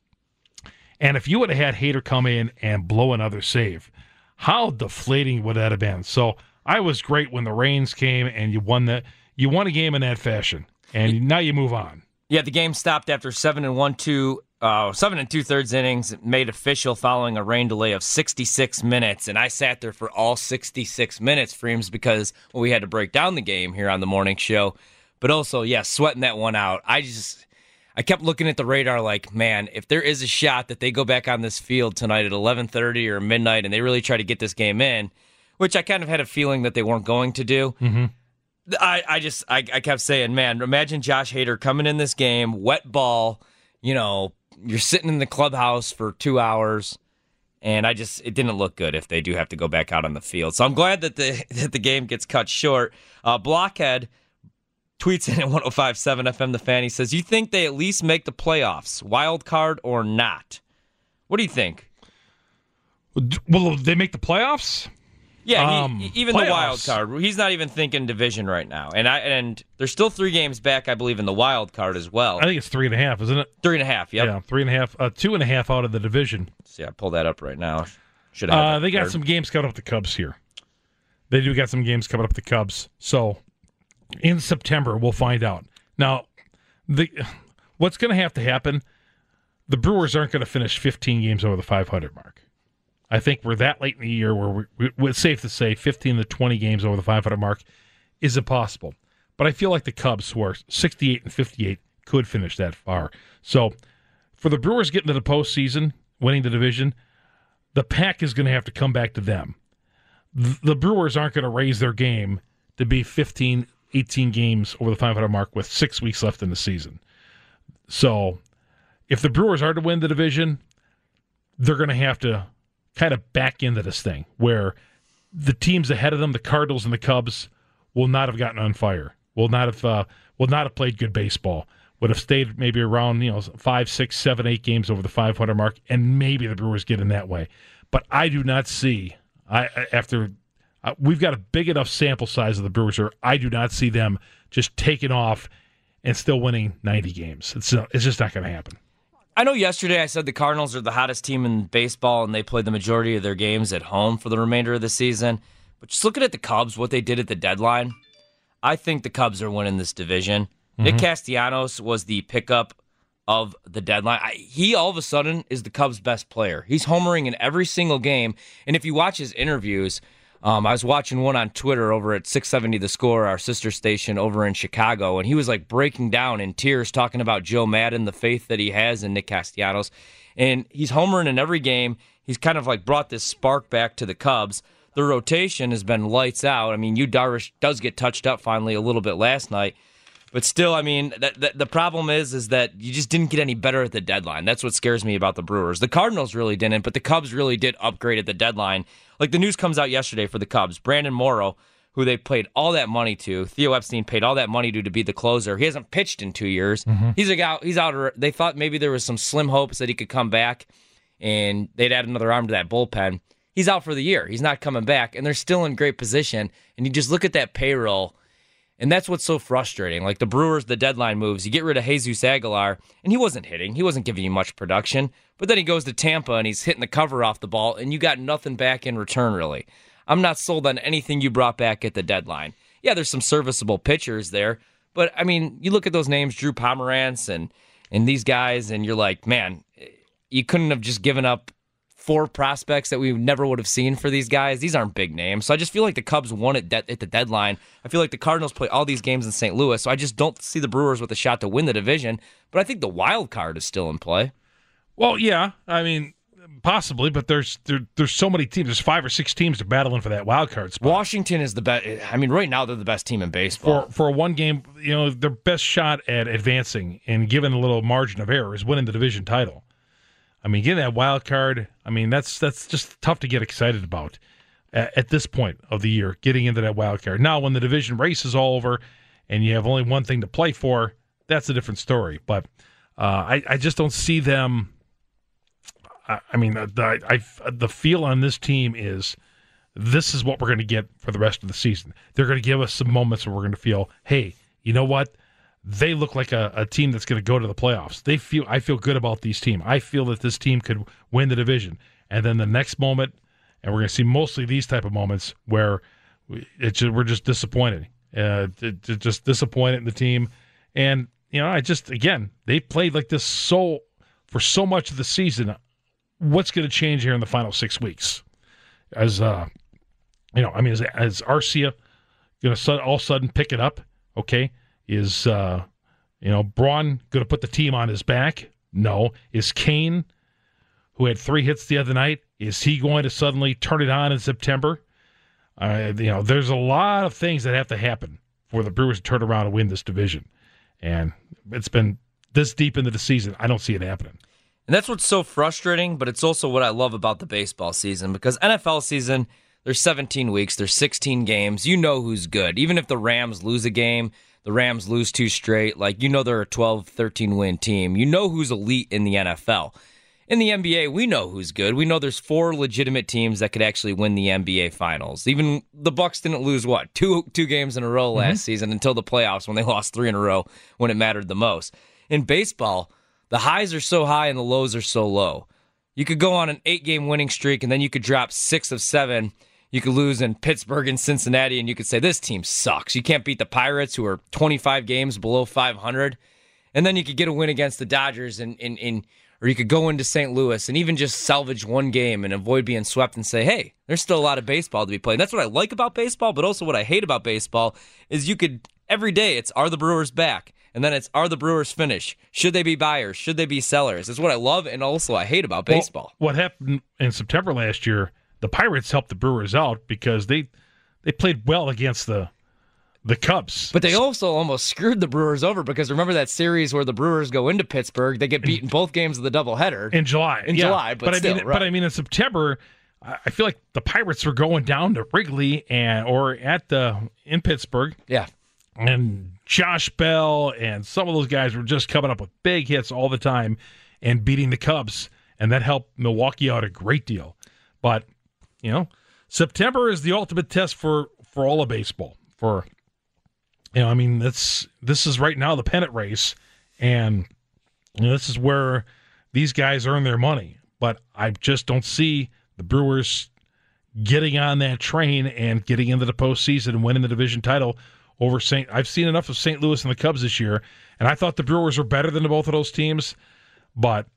And if you would have had Hader come in and blow another save, how deflating would that have been? So. I was great when the rains came and you won the you won a game in that fashion, and now you move on. Yeah, the game stopped after seven and one two, uh, seven and two thirds innings, made official following a rain delay of sixty-six minutes, and I sat there for all sixty-six minutes, Freems, because well, we had to break down the game here on the morning show, but also, yeah, sweating that one out. I just I kept looking at the radar like, man, if there is a shot that they go back on this field tonight at eleven thirty or midnight and they really try to get this game in. Which I kind of had a feeling that they weren't going to do. Mm-hmm. I, I just, I, I kept saying, man, imagine Josh Hader coming in this game, wet ball, you know, you're sitting in the clubhouse for two hours, and I just, it didn't look good if they do have to go back out on the field. So I'm glad that the that the game gets cut short. Uh, Blockhead tweets in at ten fifty-seven F M The Fan. He says, you think they at least make the playoffs, wild card or not? What do you think? Will they make the playoffs? Yeah, Um, he, even playoffs. the wild card. He's not even thinking division right now. And I and there's still three games back, I believe, in the wild card as well. I think it's three and a half, isn't it? Three and a half, yep. Yeah, three and a half, uh, two and a half out of the division. See, I pull that up right now. Should have. Uh, they got some games coming up with the Cubs here. They do got some games coming up with the Cubs. So in September, we'll find out. Now, the what's going to have to happen, the Brewers aren't going to finish fifteen games over the five hundred mark. I think we're that late in the year where we, we, it's safe to say fifteen to twenty games over the five hundred mark is impossible. But I feel like the Cubs, who are sixty-eight and fifty-eight, could finish that far. So for the Brewers getting to the postseason, winning the division, the pack is going to have to come back to them. The Brewers aren't going to raise their game to be fifteen, eighteen games over the five hundred mark with six weeks left in the season. So if the Brewers are to win the division, they're going to have to kind of back into this thing where the teams ahead of them, the Cardinals and the Cubs, will not have gotten on fire, will not have uh, will not have played good baseball, would have stayed maybe around you know five, six, seven, eight games over the five hundred mark, and maybe the Brewers get in that way. But I do not see I after uh, we've got a big enough sample size of the Brewers here. I do not see them just taking off and still winning ninety games. It's uh, it's just not going to happen. I know yesterday I said the Cardinals are the hottest team in baseball, and they played the majority of their games at home for the remainder of the season. But just looking at the Cubs, what they did at the deadline, I think the Cubs are winning this division. Mm-hmm. Nick Castellanos was the pickup of the deadline. I, he all of a sudden is the Cubs' best player. He's homering in every single game. And if you watch his interviews, um, I was watching one on Twitter over at six seventy The Score, our sister station over in Chicago, and he was like breaking down in tears talking about Joe Madden, the faith that he has in Nick Castellanos. And he's homering in every game. He's kind of like brought this spark back to the Cubs. The rotation has been lights out. I mean, Yu Darvish does get touched up finally a little bit last night. But still, I mean, that, that, the problem is is that you just didn't get any better at the deadline. That's what scares me about the Brewers. The Cardinals really didn't, but the Cubs really did upgrade at the deadline. Like the news comes out yesterday for the Cubs. Brandon Morrow, who they paid all that money to, Theo Epstein paid all that money to to be the closer. He hasn't pitched in two years. Mm-hmm. He's like out. He's out. They thought maybe there was some slim hopes that he could come back and they'd add another arm to that bullpen. He's out for the year. He's not coming back, and they're still in great position. And you just look at that payroll. And that's what's so frustrating. Like the Brewers, the deadline moves, you get rid of Jesus Aguilar, and he wasn't hitting. He wasn't giving you much production. But then he goes to Tampa, and he's hitting the cover off the ball, and you got nothing back in return, really. I'm not sold on anything you brought back at the deadline. Yeah, there's some serviceable pitchers there. But, I mean, you look at those names, Drew Pomerantz and, and these guys, and you're like, man, you couldn't have just given up four prospects that we never would have seen for these guys. These aren't big names. So I just feel like the Cubs won it de- at the deadline. I feel like the Cardinals play all these games in Saint Louis, so I just don't see the Brewers with a shot to win the division. But I think the wild card is still in play. Well, yeah, I mean, possibly, but there's there, there's so many teams. There's five or six teams that are battling for that wild card spot. Washington is the best. I mean, right now they're the best team in baseball. For for a one game, you know, their best shot at advancing and given a little margin of error is winning the division title. I mean, getting that wild card, I mean, that's that's just tough to get excited about at, at this point of the year, getting into that wild card. Now, when the division race is all over and you have only one thing to play for, that's a different story. But uh, I, I just don't see them. I, I mean, the, I, the feel on this team is this is what we're going to get for the rest of the season. They're going to give us some moments where we're going to feel, hey, you know what? They look like a, a team that's going to go to the playoffs. They feel I feel good about these team. I feel that this team could win the division. And then the next moment, and we're going to see mostly these type of moments where it's just, we're just disappointed, uh, just disappointed in the team. And you know, I just again they played like this so for so much of the season. What's going to change here in the final six weeks? As uh, you know, I mean, is, is Arcia going to all of a sudden pick it up? Okay. Is, uh, you know, Braun going to put the team on his back? No. Is Kane, who had three hits the other night, is he going to suddenly turn it on in September? Uh, you know, there's a lot of things that have to happen for the Brewers to turn around and win this division. And it's been this deep into the season. I don't see it happening. And that's what's so frustrating, but it's also what I love about the baseball season, because N F L season, there's seventeen weeks, there's sixteen games. You know who's good. Even if the Rams lose a game, the Rams lose two straight, like, you know they're a twelve, thirteen win team. You know who's elite in the N F L. in the N B A, we know who's good. We know there's four legitimate teams that could actually win the N B A Finals. Even the Bucks didn't lose, what, two two games in a row last mm-hmm. season until the playoffs when they lost three in a row when it mattered the most. In baseball, the highs are so high and the lows are so low. You could go on an eight-game winning streak, and then you could drop six of seven. You could lose in Pittsburgh and Cincinnati, and you could say, this team sucks. You can't beat the Pirates, who are twenty-five games below five hundred. And then you could get a win against the Dodgers, and, and, and or you could go into Saint Louis and even just salvage one game and avoid being swept and say, hey, there's still a lot of baseball to be played. And that's what I like about baseball, but also what I hate about baseball is you could, every day, it's, are the Brewers back? And then it's, are the Brewers finished? Should they be buyers? Should they be sellers? It's what I love and also I hate about baseball. Well, what happened in September last year, the Pirates helped the Brewers out because they they played well against the the Cubs. But they also almost screwed the Brewers over because remember that series where the Brewers go into Pittsburgh, they get beaten both games of the doubleheader. In July. In yeah. July, but, but still, I mean, right. But I mean, in September, I feel like the Pirates were going down to Wrigley and or at the in Pittsburgh. Yeah. And Josh Bell and some of those guys were just coming up with big hits all the time and beating the Cubs, and that helped Milwaukee out a great deal. But, you know, September is the ultimate test for, for all of baseball. For, you know, I mean, that's this is right now the pennant race, and you know, this is where these guys earn their money. But I just don't see the Brewers getting on that train and getting into the postseason and winning the division title over Saint I've seen enough of Saint Louis and the Cubs this year, and I thought the Brewers were better than both of those teams, but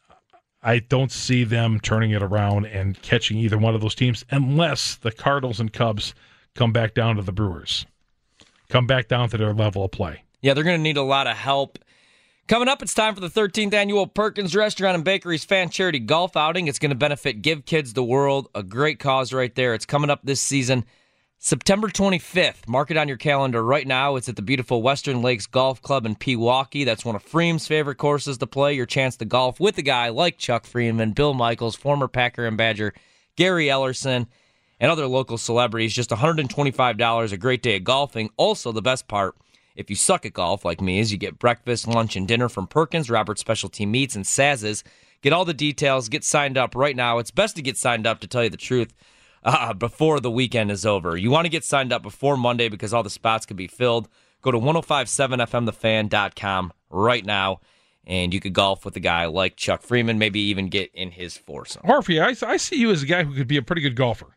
I don't see them turning it around and catching either one of those teams unless the Cardinals and Cubs come back down to the Brewers, come back down to their level of play. Yeah, they're going to need a lot of help. Coming up, it's time for the thirteenth Annual Perkins Restaurant and Bakery's Fan Charity Golf Outing. It's going to benefit Give Kids the World, a great cause right there. It's coming up this season. September twenty-fifth. Mark it on your calendar right now. It's at the beautiful Western Lakes Golf Club in Pewaukee. That's one of Freeman's favorite courses to play. Your chance to golf with a guy like Chuck Freeman, Bill Michaels, former Packer and Badger, Gary Ellerson, and other local celebrities. Just one hundred twenty-five dollars, a great day of golfing. Also, the best part, if you suck at golf like me, is you get breakfast, lunch, and dinner from Perkins, Robert's Specialty Meats, and Saz's. Get all the details. Get signed up right now. It's best to get signed up, to tell you the truth. Uh, before the weekend is over. You want to get signed up before Monday because all the spots could be filled. Go to ten fifty-seven f m the fan dot com right now, and you could golf with a guy like Chuck Freeman, maybe even get in his foursome. Harvey, I, I see you as a guy who could be a pretty good golfer.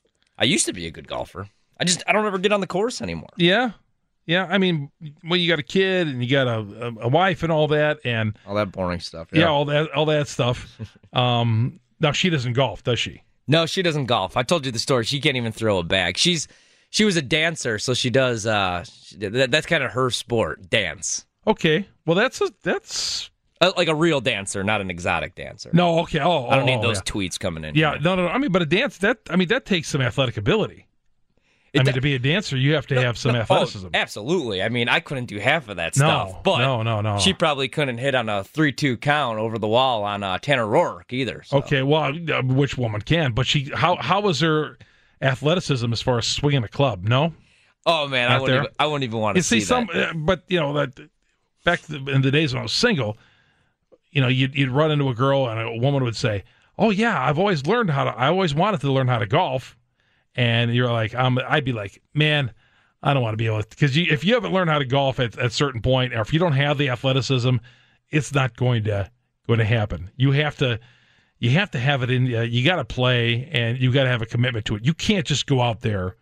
I used to be a good golfer. I just I don't ever get on the course anymore. Yeah? Yeah, I mean, when you got a kid and you got a, a, a wife and all that, and all that boring stuff. Yeah, yeah all that all that stuff. um, now, she doesn't golf, does she? No, she doesn't golf. I told you the story. She can't even throw a bag. She's she was a dancer, so she does. Uh, that, that's kind of her sport, dance. Okay, well that's a, that's uh, like a real dancer, not an exotic dancer. No, okay. Oh, I don't oh, need oh, those yeah. tweets coming in. Yeah, here. no, no, no. I mean, but a dance that I mean that takes some athletic ability. It I mean, to be a dancer, you have to no, have some no, athleticism. Oh, absolutely. I mean, I couldn't do half of that stuff. No, but no, no, no. She probably couldn't hit on a three two count over the wall on uh, Tanner Roark either. So. Okay, well, uh, which woman can? But she, how how was her athleticism as far as swinging a club? No. Oh man, I wouldn't, even, I wouldn't even want to you see, see some. that. Uh, but you know that back in the days when I was single, you know, you'd, you'd run into a girl and a woman would say, "Oh yeah, I've always learned how to. I always wanted to learn how to golf." And you're like, um, I'd be like, man, I don't want to be able to, because you, if you haven't learned how to golf at, at a certain point, or if you don't have the athleticism, it's not going to going to happen. You have to, you have to have it in. Uh, you got to play, and you got to have a commitment to it. You can't just go out there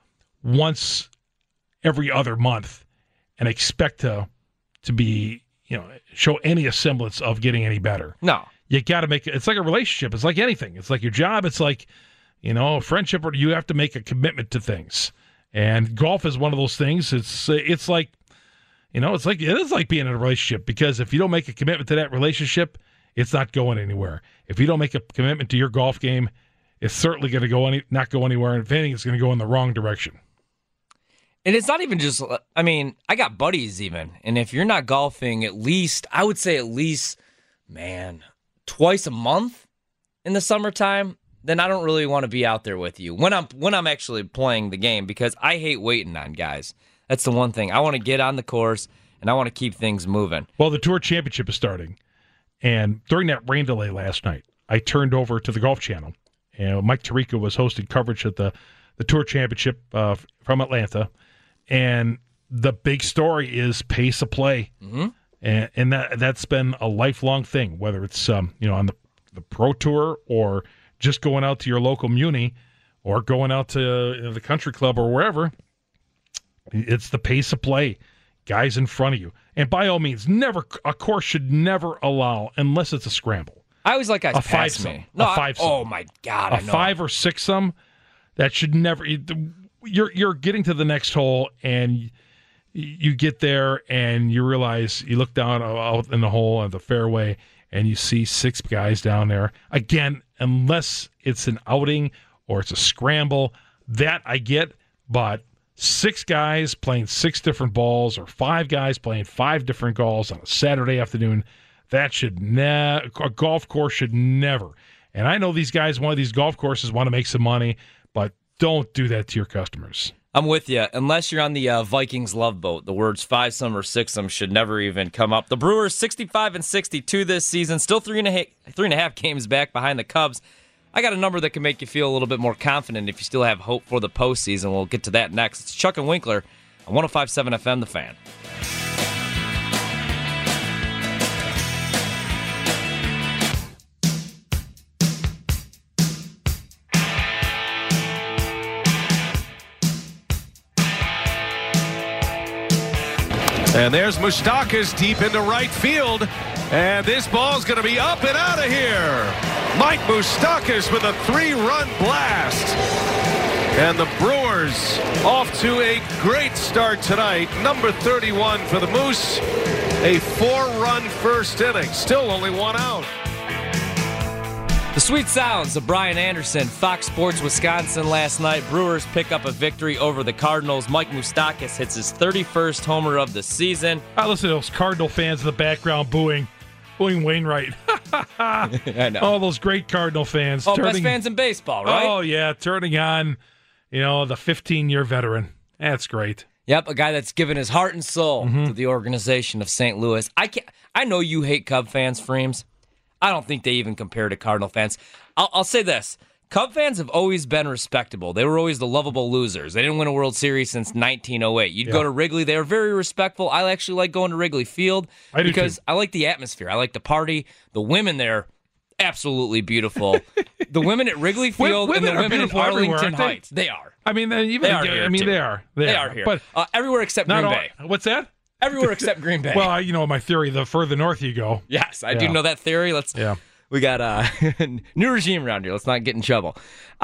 once every other month and expect to to be, you know, show any semblance of getting any better. No, you got to make it. It's like a relationship. It's like anything. It's like your job. It's like, you know, a friendship, or you have to make a commitment to things. And golf is one of those things. It's it's like, you know, it's like it is like being in a relationship, because if you don't make a commitment to that relationship, it's not going anywhere. If you don't make a commitment to your golf game, it's certainly going to go any not go anywhere. And if anything, it's going to go in the wrong direction. And it's not even just, I mean, I got buddies even. And if you're not golfing at least, I would say at least, man, twice a month in the summertime, then I don't really want to be out there with you when I'm when I'm actually playing the game, because I hate waiting on guys. That's the one thing. I want to get on the course, and I want to keep things moving. Well, the Tour Championship is starting, And during that rain delay last night, I turned over to the Golf Channel, and Mike Tirico was hosting coverage at the, the Tour Championship uh, from Atlanta. And the big story is pace of play. Mm-hmm. And, and that, that's been a lifelong thing, whether it's um, you know on the, the Pro Tour or just going out to your local muni or going out to you know, the country club or wherever. It's the pace of play. Guys in front of you. And by all means, never a course should never allow, unless it's a scramble. I always like guys a pass five me. No, No, a five I, oh my God. A I know. five or six some, that should never. You're you're getting to the next hole, and you get there, and you realize you look down out in the hole on the fairway, and you see six guys down there. Again, unless it's an outing or it's a scramble, that I get, but. Six guys playing six different balls or five guys playing five different balls on a Saturday afternoon, that should never, a golf course should never. And I know these guys, one of these golf courses want to make some money, but don't do that to your customers. I'm with you. Unless you're on the uh, Vikings love boat, the words five some or six some should never even come up. The Brewers sixty-five and sixty-two this season, still three and a half, three and a half games back behind the Cubs. I got a number that can make you feel a little bit more confident if you still have hope for the postseason. We'll get to that next. It's Chuck and Winkler on one oh five point seven F M, The Fan. And there's Moustakas deep into right field. And this ball's going to be up and out of here. Mike Moustakas with a three-run blast. And the Brewers off to a great start tonight. Number thirty-one for the Moose. A four-run first inning. Still only one out. The sweet sounds of Brian Anderson, Fox Sports Wisconsin last night. Brewers pick up a victory over the Cardinals. Mike Moustakas hits his thirty-first homer of the season. I listen to those Cardinal fans in the background booing. Booing Wainwright. I know. All those great Cardinal fans. Oh, turning, best fans in baseball, right? Oh, yeah, turning on, you know, the fifteen-year veteran. That's great. Yep, a guy that's given his heart and soul Mm-hmm. to the organization of Saint Louis. I can't, I know you hate Cub fans, Freems. I don't think they even compare to Cardinal fans. I'll, I'll say this. Cub fans have always been respectable. They were always the lovable losers. They didn't win a World Series since nineteen oh eight. You'd Yeah. go to Wrigley. They were very respectful. I actually like going to Wrigley Field I do because too. I like the atmosphere. I like the party. The women there, absolutely beautiful. The women at Wrigley Field women and the are women in beautiful everywhere, Arlington aren't they? Heights. They are. I mean, they even They are here, I mean, too. they are. They, They are. are here. But uh, everywhere except not Green all, Bay. What's that? Everywhere except Green Bay. Well, you know, my theory, the further north you go. Yes, I Yeah. do know that theory. Let's. Yeah. We got a new regime around here. Let's not get in trouble.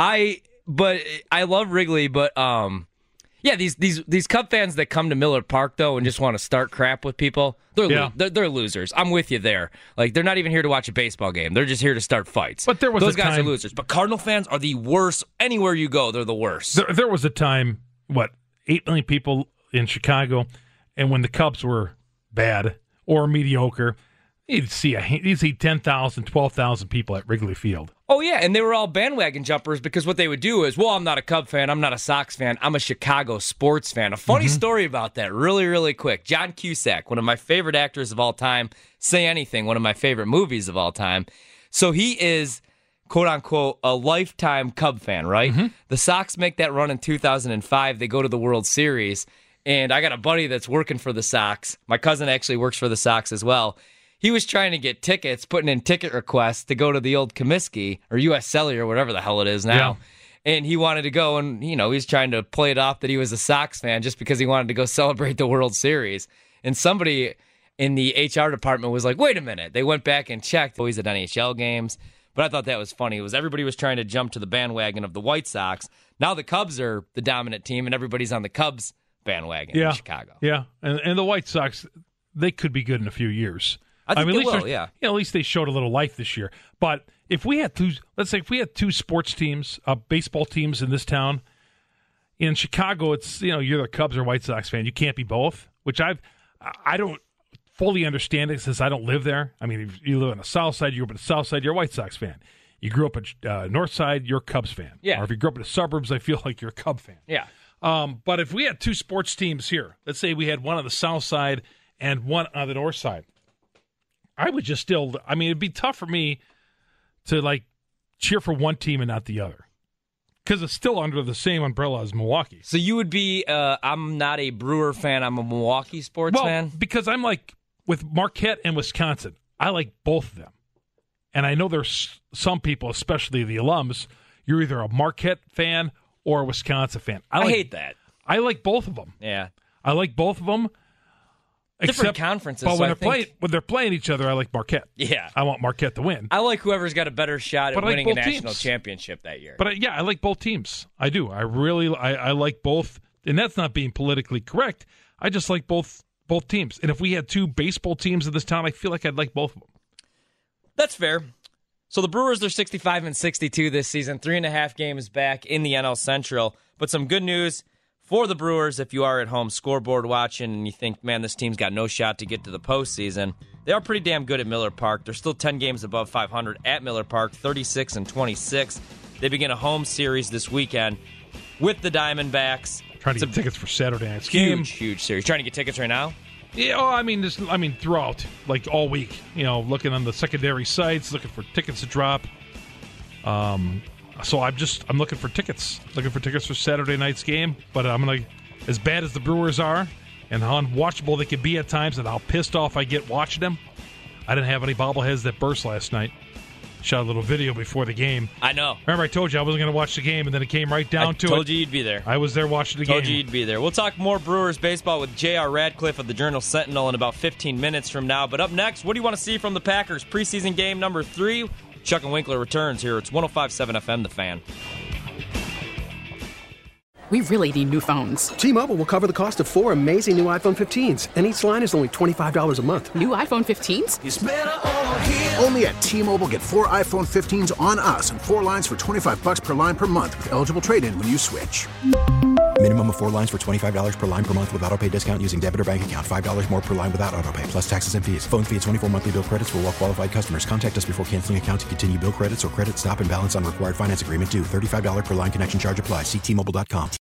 I but I love Wrigley, but um, yeah, these these these Cub fans that come to Miller Park though and just want to start crap with people, they're Yeah. lo- they're, they're losers. I'm with you there. Like they're not even here to watch a baseball game. They're just here to start fights. But there was those a guys time- are losers. But Cardinal fans are the worst. Anywhere you go, they're the worst. There, there was a time, what, eight million people in Chicago, and when the Cubs were bad or mediocre, you'd see a you'd see ten thousand, twelve thousand people at Wrigley Field. Oh, yeah, and they were all bandwagon jumpers because what they would do is, well, I'm not a Cub fan, I'm not a Sox fan, I'm a Chicago sports fan. A funny Mm-hmm. story about that, really, really quick. John Cusack, one of my favorite actors of all time, Say Anything, one of my favorite movies of all time. So he is, quote-unquote, a lifetime Cub fan, right? Mm-hmm. The Sox make that run in two thousand five. They go to the World Series, and I got a buddy that's working for the Sox. My cousin actually works for the Sox as well. He was trying to get tickets, putting in ticket requests to go to the old Comiskey or U S Cellular, whatever the hell it is now. Yeah. And he wanted to go, and, you know, he's trying to play it off that he was a Sox fan just because he wanted to go celebrate the World Series. And somebody in the H R department was like, wait a minute. They went back and checked. Always at N H L games. But I thought that was funny. It was everybody was trying to jump to the bandwagon of the White Sox. Now the Cubs are the dominant team, and everybody's on the Cubs bandwagon Yeah, in Chicago. Yeah, and and the White Sox, they could be good in a few years. I think mean, they at least will, there's- yeah. You know, at least they showed a little life this year. But if we had two, let's say if we had two sports teams, uh, baseball teams in this town, in Chicago, it's, you know, you're the Cubs or White Sox fan. You can't be both, which I've, I don't fully understand it since I don't live there. I mean, if you live on the South Side, you grew up on the South Side, you're a White Sox fan. You grew up at uh, North Side, you're a Cubs fan. Yeah. Or if you grew up in the suburbs, I feel like you're a Cub fan. Yeah. Um, but if we had two sports teams here, let's say we had one on the South Side and one on the North Side, I would just still, I mean, it'd be tough for me to, like, cheer for one team and not the other. Because it's still under the same umbrella as Milwaukee. So you would be, uh, I'm not a Brewer fan, I'm a Milwaukee sports well, fan? Because I'm like, with Marquette and Wisconsin, I like both of them. And I know there's some people, especially the alums, you're either a Marquette fan or a Wisconsin fan. I, like, I hate that. I like both of them. Yeah. I like both of them. Different except, conferences. But when, so they're I think, playing, when they're playing each other, I like Marquette. Yeah. I want Marquette to win. I like whoever's got a better shot at But I like winning a both national teams. championship that year. But I, yeah, I like both teams. I do. I really, I, I like both. And that's not being politically correct. I just like both both teams. And if we had two baseball teams in this town, I feel like I'd like both of them. That's fair. So the Brewers are sixty-five and sixty-two this season, three and a half games back in the N L Central. But some good news for the Brewers, if you are at home scoreboard watching and you think, man, this team's got no shot to get to the postseason, they are pretty damn good at Miller Park. They're still ten games above five hundred at Miller Park, thirty-six and twenty-six. They begin a home series this weekend with the Diamondbacks. Trying to it's get tickets for Saturday night's huge, game. Huge, huge series. Trying to get tickets right now? Yeah, oh, I mean, this, I mean, throughout, like all week, you know, looking on the secondary sites, looking for tickets to drop. Um, so I'm just, I'm looking for tickets, looking for tickets for Saturday night's game. But I'm gonna, as bad as the Brewers are, and how unwatchable they can be at times, and how pissed off I get watching them. I didn't have any bobbleheads that burst last night. Shot a little video before the game. I know. Remember, I told you I wasn't going to watch the game, and then it came right down I to it. told you you'd be there. I was there watching the Told game. you you'd be there. We'll talk more Brewers baseball with J R Radcliffe of the Journal Sentinel in about fifteen minutes from now. But up next, what do you want to see from the Packers? Preseason game number three. Chuck and Winkler returns here. It's one oh five point seven F M, The Fan. We really need new phones. T-Mobile will cover the cost of four amazing new iPhone fifteens, and each line is only twenty-five dollars a month. New iPhone fifteens? It's better over here. Only at T-Mobile, get four iPhone fifteens on us and four lines for twenty-five dollars per line per month with eligible trade-in when you switch. Minimum of four lines for twenty-five dollars per line per month with autopay discount using debit or bank account. five dollars more per line without autopay, plus taxes and fees. Phone fee at twenty-four monthly bill credits for well-qualified customers. Contact us before canceling account to continue bill credits or credit stop and balance on required finance agreement due. thirty-five dollars per line connection charge applies. See T Mobile dot com.